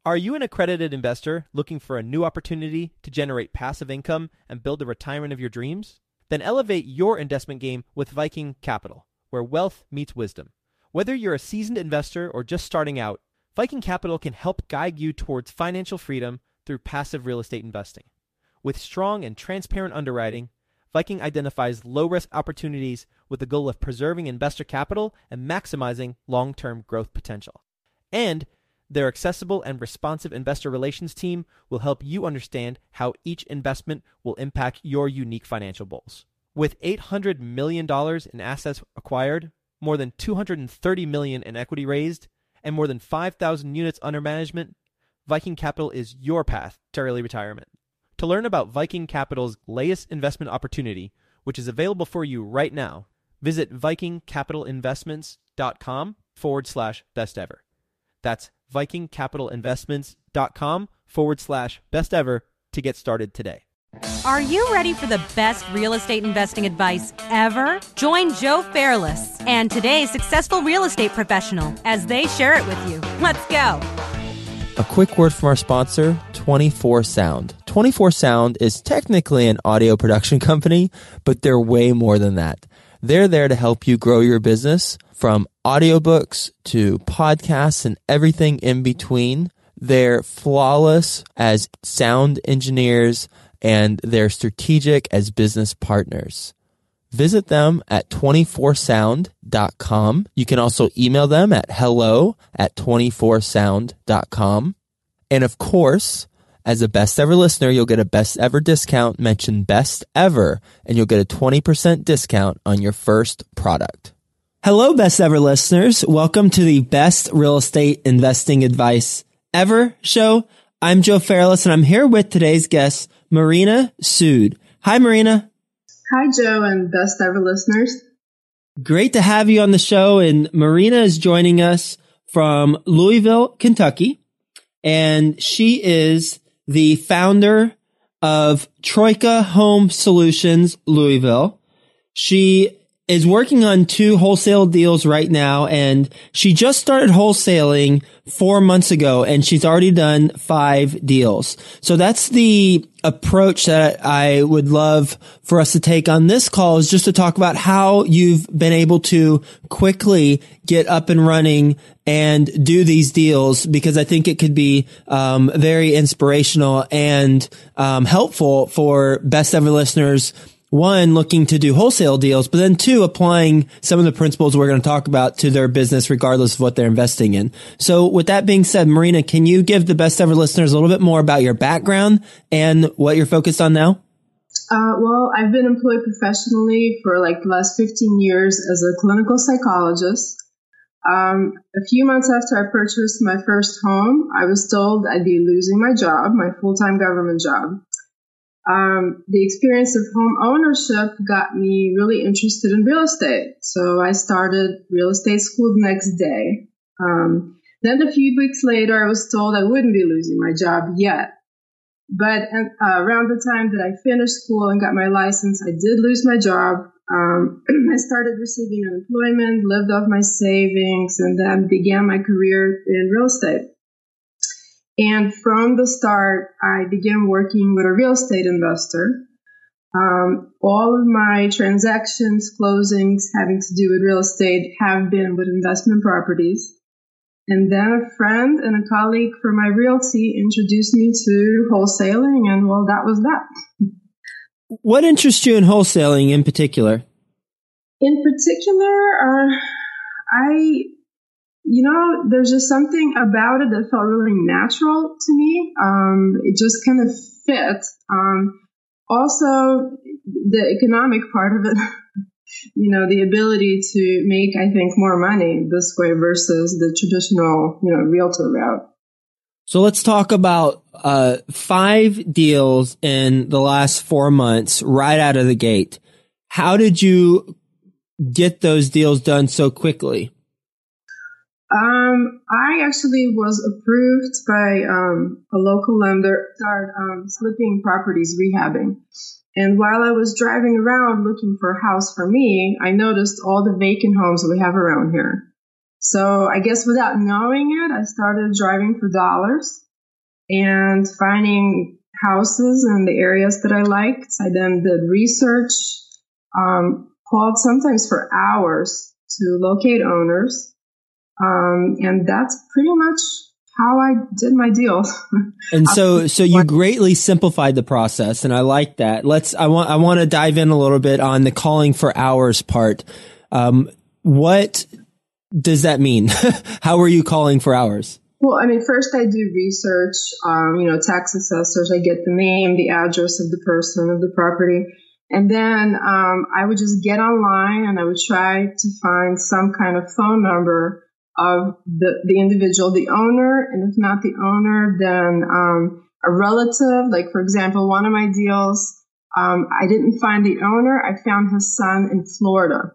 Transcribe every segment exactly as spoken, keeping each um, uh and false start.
Are you an accredited investor looking for a new opportunity to generate passive income and build the retirement of your dreams? Then elevate your investment game with Viking Capital, where wealth meets wisdom. Whether you're a seasoned investor or just starting out, Viking Capital can help guide you towards financial freedom through passive real estate investing. With strong and transparent underwriting, Viking identifies low-risk opportunities with the goal of preserving investor capital and maximizing long-term growth potential. And their accessible and responsive investor relations team will help you understand how each investment will impact your unique financial goals. With eight hundred million dollars in assets acquired, more than two hundred thirty million dollars in equity raised, and more than five thousand units under management, Viking Capital is your path to early retirement. To learn about Viking Capital's latest investment opportunity, which is available for you right now, visit vikingcapitalinvestments.com forward slash best ever. That's vikingcapitalinvestments.com forward slash best ever to get started today. Are you ready for the best real estate investing advice ever? Join Joe Fairless and today's successful real estate professional as they share it with you. Let's go. A quick word from our sponsor, twenty-four sound. twenty-four sound is technically an audio production company, but they're way more than that. They're there to help you grow your business from audiobooks to podcasts and everything in between. They're flawless as sound engineers and they're strategic as business partners. Visit them at twenty-four sound dot com. You can also email them at hello at twenty-four sound dot com. And of course, as a best ever listener, you'll get a best ever discount. Mention best ever and you'll get a twenty percent discount on your first product. Hello, best ever listeners. Welcome to the best real estate investing advice ever show. I'm Joe Fairless and I'm here with today's guest, Marina Sood. Hi, Marina. Hi, Joe, and best ever listeners. Great to have you on the show. And Marina is joining us from Louisville, Kentucky. And she is the founder of Troika Home Solutions, Louisville. She is working on two wholesale deals right now, and she just started wholesaling four months ago, and she's already done five deals. So that's the approach that I would love for us to take on this call, is just to talk about how you've been able to quickly get up and running and do these deals, because I think it could be um, very inspirational and um, helpful for best ever listeners. One, looking to do wholesale deals, but then two, applying some of the principles we're going to talk about to their business, regardless of what they're investing in. So with that being said, Marina, can you give the best ever listeners a little bit more about your background and what you're focused on now? Uh, well, I've been employed professionally for like the last fifteen years as a clinical psychologist. Um, a few months after I purchased my first home, I was told I'd be losing my job, my full-time government job. Um, the experience of home ownership got me really interested in real estate. So I started real estate school the next day. Um, then a few weeks later, I was told I wouldn't be losing my job yet. But uh, around the time that I finished school and got my license, I did lose my job. Um, I started receiving unemployment, lived off my savings, and then began my career in real estate. And from the start, I began working with a real estate investor. Um, all of my transactions, closings having to do with real estate have been with investment properties. And then a friend and a colleague from my realty introduced me to wholesaling, and well, that was that. What interests you in wholesaling in particular? In particular, uh, I... You know, there's just something about it that felt really natural to me. Um, it just kind of fit. Um, also, the economic part of it, you know, the ability to make, I think, more money this way versus the traditional, you know, realtor route. So let's talk about uh, five deals in the last four months right out of the gate. How did you get those deals done so quickly? Um, I actually was approved by um, a local lender, started um, flipping properties, rehabbing. And while I was driving around looking for a house for me, I noticed all the vacant homes that we have around here. So I guess without knowing it, I started driving for dollars. and finding houses in the areas that I liked. I then did research, um, called sometimes for hours to locate owners. Um, and that's pretty much how I did my deal. And so, so you greatly simplified the process, and I like that. Let's, I want, I want to dive in a little bit on the calling for hours part. Um, what does that mean? How are you calling for hours? Well, I mean, first I do research, um, you know, tax assessors. I get the name, the address of the person, of the property. And then um, I would just get online and I would try to find some kind of phone number of the, the individual, the owner. And if not the owner, then um, a relative. Like, for example, one of my deals, um, I didn't find the owner. I found his son in Florida.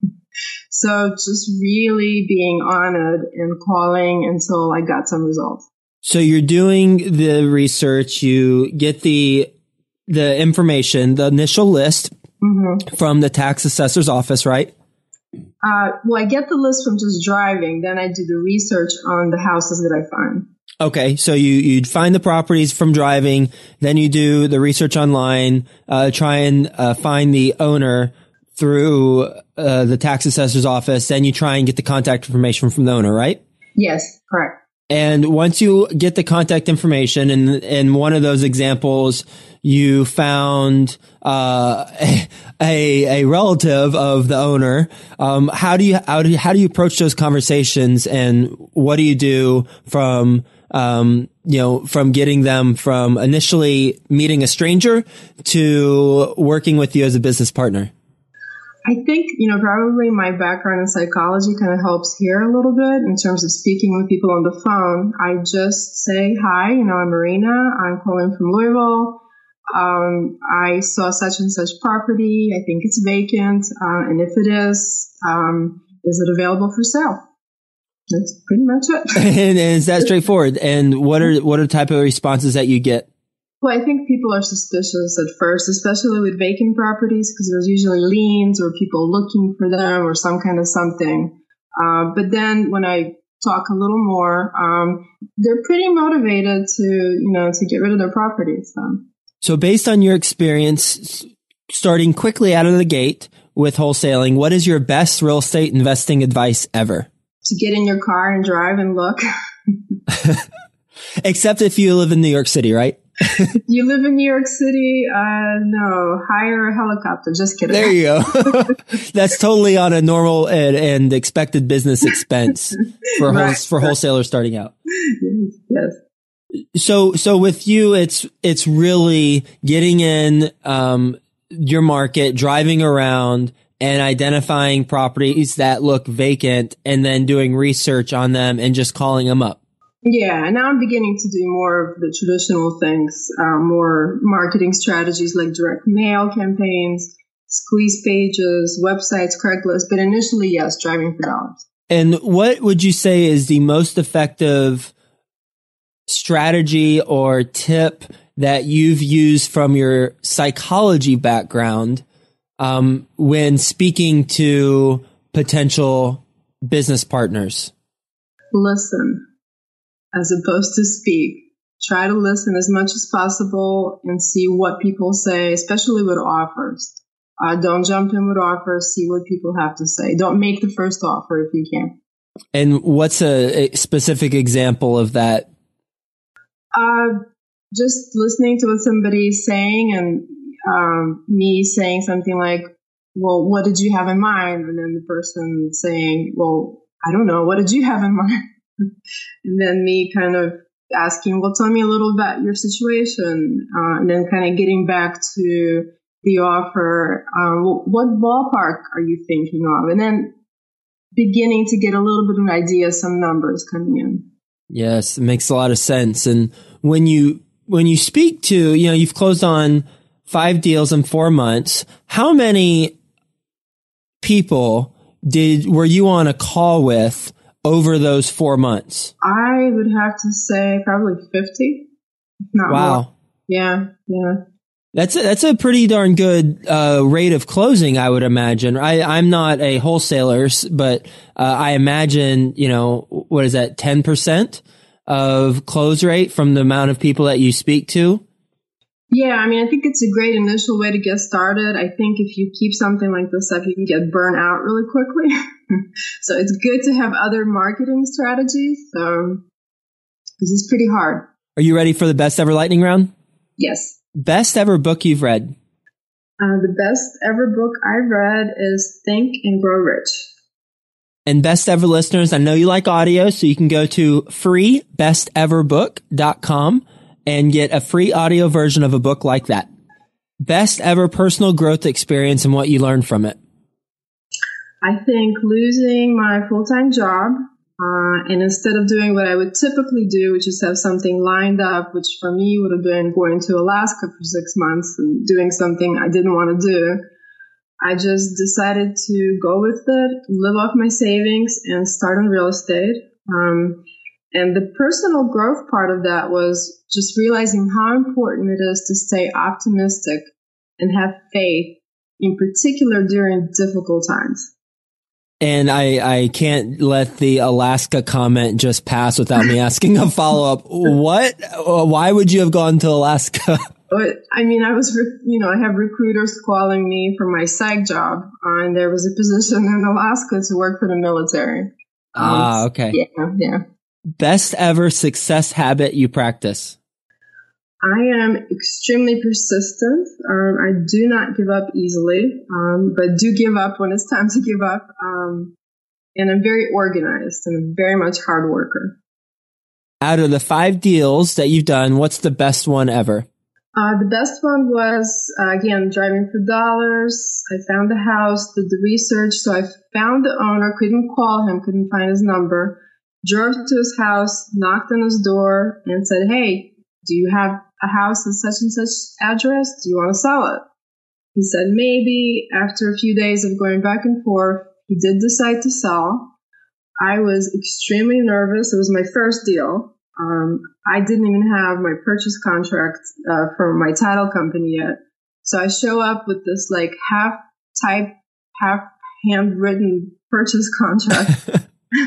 So just really being on it and calling until I got some results. So you're doing the research, you get the the information, the initial list mm-hmm. from the tax assessor's office, right? Uh, well, I get the list from just driving. Then I do the research on the houses that I find. Okay. So you, you'd find the properties from driving. Then you do the research online, uh, try and uh, find the owner through uh, the tax assessor's office. Then you try and get the contact information from the owner, right? Yes, correct. And once you get the contact information, and in one of those examples, you found uh, a a relative of the owner. Um, how do you how do you, how do you approach those conversations, and what do you do from um, you know from getting them from initially meeting a stranger to working with you as a business partner? I think, you know, probably my background in psychology kind of helps here a little bit in terms of speaking with people on the phone. I just say, hi, you know, I'm Marina. I'm calling from Louisville. Um, I saw such and such property. I think it's vacant. Uh, and if it is, um, is it available for sale? That's pretty much it. and, and is that straightforward? And what are, what are the type of responses that you get? Well, I think people are suspicious at first, especially with vacant properties, because there's usually liens or people looking for them or some kind of something. Uh, but then when I talk a little more, um, they're pretty motivated to, you know, to get rid of their properties. So. so based on your experience, starting quickly out of the gate with wholesaling, what is your best real estate investing advice ever? To get in your car and drive and look. Except if you live in New York City, right? You live in New York City? Uh, no, hire a helicopter. Just kidding. There you go. That's totally on a normal and, and expected business expense for right. whole, for wholesalers starting out. Yes. So, so with you, it's, it's really getting in, um, your market, driving around and identifying properties that look vacant and then doing research on them and just calling them up. Yeah, and now I'm beginning to do more of the traditional things, uh, more marketing strategies like direct mail campaigns, squeeze pages, websites, Craigslist. But initially, yes, driving for dollars. And what would you say is the most effective strategy or tip that you've used from your psychology background um, when speaking to potential business partners? Listen. As opposed to speak. Try to listen as much as possible and see what people say, especially with offers. Uh, don't jump in with offers. See what people have to say. Don't make the first offer if you can. And what's a, a specific example of that? Uh, just listening to what somebody's saying and um, me saying something like, well, what did you have in mind? And then the person saying, well, I don't know. What did you have in mind? And then me kind of asking, well, tell me a little about your situation. Uh, and then kind of getting back to the offer. Um, what ballpark are you thinking of? And then beginning to get a little bit of an idea, some numbers coming in. Yes, it makes a lot of sense. And when you, when you speak to, you know, you've closed on five deals in four months, how many people did, were you on a call with over those four months? I would have to say probably fifty. Not wow. More. Yeah. Yeah. That's a, that's a pretty darn good uh, rate of closing, I would imagine. I, I'm not a wholesaler, but uh, I imagine, you know, what is that, ten percent of close rate from the amount of people that you speak to? Yeah, I mean, I think it's a great initial way to get started. I think if you keep something like this up, you can get burnt out really quickly. So it's good to have other marketing strategies. So this is pretty hard. Are you ready for the best ever lightning round? Yes. Best ever book you've read? Uh, the best ever book I read is Think and Grow Rich. And best ever listeners, I know you like audio, so you can go to free best ever book dot com and get a free audio version of a book like that. Best ever personal growth experience and what you learned from it. I think losing my full-time job, uh, and instead of doing what I would typically do, which is have something lined up, which for me would have been going to Alaska for six months and doing something I didn't want to do, I just decided to go with it, live off my savings, and start in real estate. Um, and the personal growth part of that was just realizing how important it is to stay optimistic and have faith, in particular during difficult times. And I, I can't let the Alaska comment just pass without me asking a follow-up. What? Why would you have gone to Alaska? I mean, I was, you know, I have recruiters calling me for my psych job, uh, and there was a position in Alaska to work for the military. Ah, okay. Yeah, yeah. Best ever success habit you practice? I am extremely persistent. Um, I do not give up easily, um, but do give up when it's time to give up. Um, and I'm very organized and very much hard worker. Out of the five deals that you've done, what's the best one ever? Uh, the best one was, uh, again, driving for dollars. I found the house, did the research. So I found the owner, couldn't call him, couldn't find his number, drove to his house, knocked on his door and said, hey, do you have a house at such and such address? Do you want to sell it? He said maybe. After a few days of going back and forth, he did decide to sell. I was extremely nervous. It was my first deal. Um, I didn't even have my purchase contract uh, from my title company yet. So I show up with this like half typed, half handwritten purchase contract.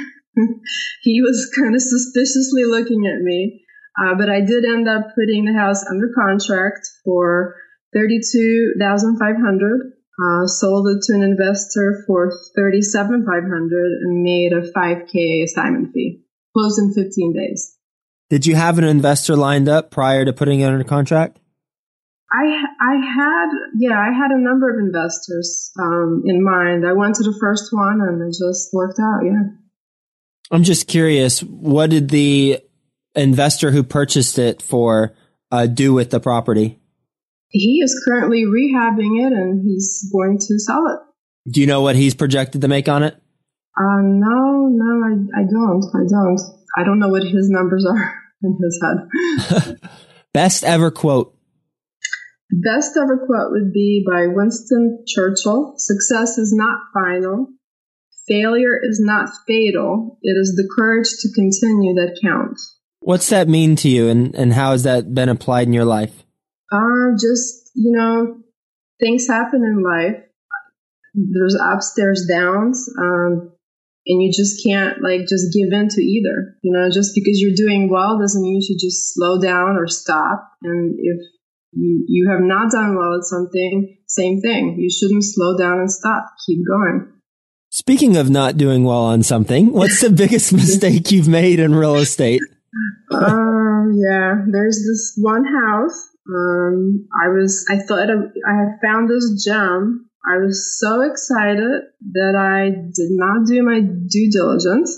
He was kind of suspiciously looking at me. Uh, but I did end up putting the house under contract for thirty-two thousand five hundred dollars, uh, sold it to an investor for thirty-seven thousand five hundred dollars, and made a five K assignment fee. Closed in fifteen days. Did you have an investor lined up prior to putting it under contract? I I had, yeah, I had a number of investors um, in mind. I went to the first one and it just worked out, yeah. I'm just curious, what did the investor who purchased it for uh, do with the property? He is currently rehabbing it and he's going to sell it. Do you know what he's projected to make on it? Uh, no, no, I, I don't. I don't. I don't know what his numbers are in his head. Best ever quote? Best ever quote would be by Winston Churchill. Success is not final. Failure is not fatal. It is the courage to continue that counts. What's that mean to you, and, and how has that been applied in your life? Uh, just, you know, things happen in life. There's ups, there's downs, um, and you just can't, like, just give in to either. You know, just because you're doing well doesn't mean you should just slow down or stop. And if you, you have not done well at something, same thing. You shouldn't slow down and stop. Keep going. Speaking of not doing well on something, what's the biggest mistake you've made in real estate? Uh, yeah, there's this one house. Um, I was, I thought I, I had found this gem. I was so excited that I did not do my due diligence.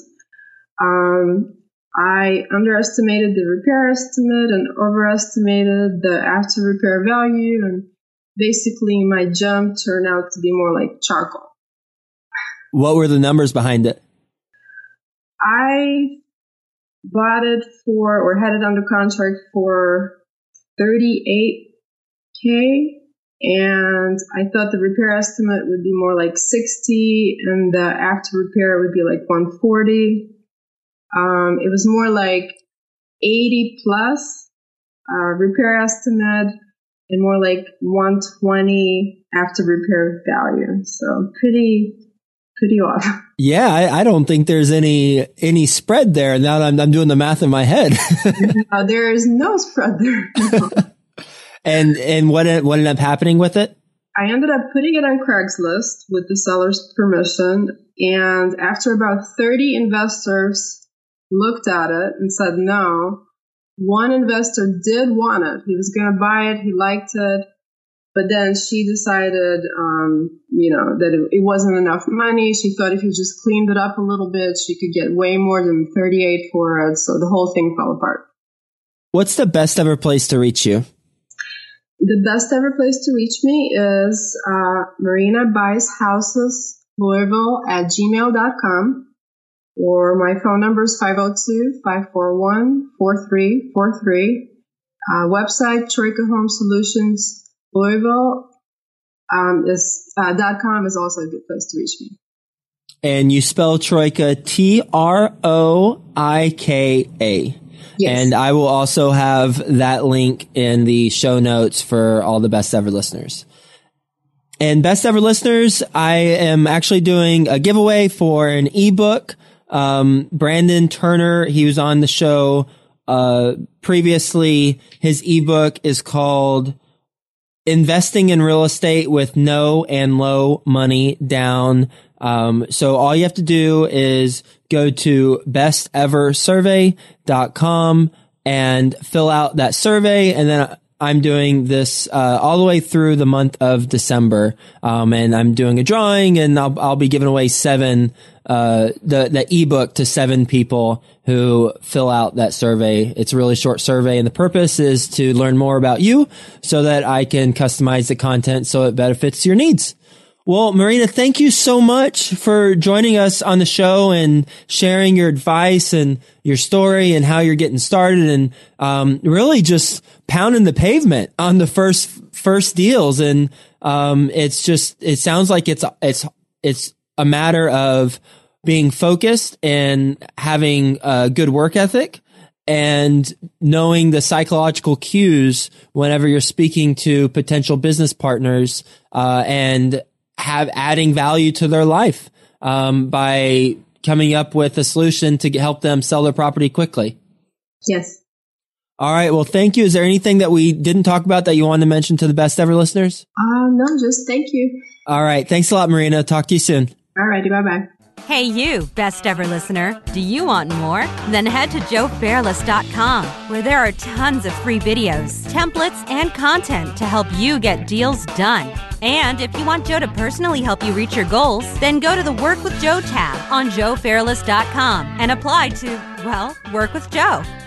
Um, I underestimated the repair estimate and overestimated the after repair value. And basically my gem turned out to be more like charcoal. What were the numbers behind it? I bought it for, or had it under contract for thirty-eight K, and I thought the repair estimate would be more like sixty, and the after repair would be like one forty. Um, it was more like eighty plus uh, repair estimate, and more like one twenty after repair value. So pretty, pretty off. Yeah, I, I don't think there's any any spread there. Now that I'm, I'm doing the math in my head. uh, there is no spread there. No. and and what what ended up happening with it? I ended up putting it on Craigslist with the seller's permission, and after about thirty investors looked at it and said no, one investor did want it. He was going to buy it. He liked it. But then she decided, um, you know, that it, it wasn't enough money. She thought if you just cleaned it up a little bit, she could get way more than thirty-eight for it. So the whole thing fell apart. What's the best ever place to reach you? The best ever place to reach me is uh, Marina Buys Houses Louisville at gmail dot com, or my phone number is five oh two, five four one, four three four three. Uh, website, Troika Home Solutions Louisville um, is uh, dot com is also a good place to reach me. And you spell Troika T R O I K A. Yes. And I will also have that link in the show notes for all the Best Ever listeners. And Best Ever listeners, I am actually doing a giveaway for an ebook. Um, Brandon Turner, he was on the show uh previously. His ebook is called Investing in Real Estate with No and Low Money Down. Um, so all you have to do is go to best ever survey dot com and fill out that survey. And then I'm doing this, uh, all the way through the month of December. Um, and I'm doing a drawing, and I'll, I'll be giving away seven, uh, the, the ebook to seven people who fill out that survey. It's a really short survey, and the purpose is to learn more about you so that I can customize the content so it benefits your needs. Well, Marina, thank you so much for joining us on the show and sharing your advice and your story and how you're getting started, and um, really just pounding the pavement on the first first deals. And um, it's just it sounds like it's it's it's a matter of being focused and having a good work ethic and knowing the psychological cues whenever you're speaking to potential business partners, uh, and have adding value to their life, um, by coming up with a solution to help them sell their property quickly. Yes. All right. Well, thank you. Is there anything that we didn't talk about that you wanted to mention to the Best Ever listeners? Uh, no, just thank you. All right. Thanks a lot, Marina. Talk to you soon. All righty. Bye-bye. Hey, you, Best Ever listener. Do you want more? Then head to joe fairless dot com, where there are tons of free videos, templates, and content to help you get deals done. And if you want Joe to personally help you reach your goals, then go to the Work with Joe tab on joe fairless dot com and apply to, well, work with Joe.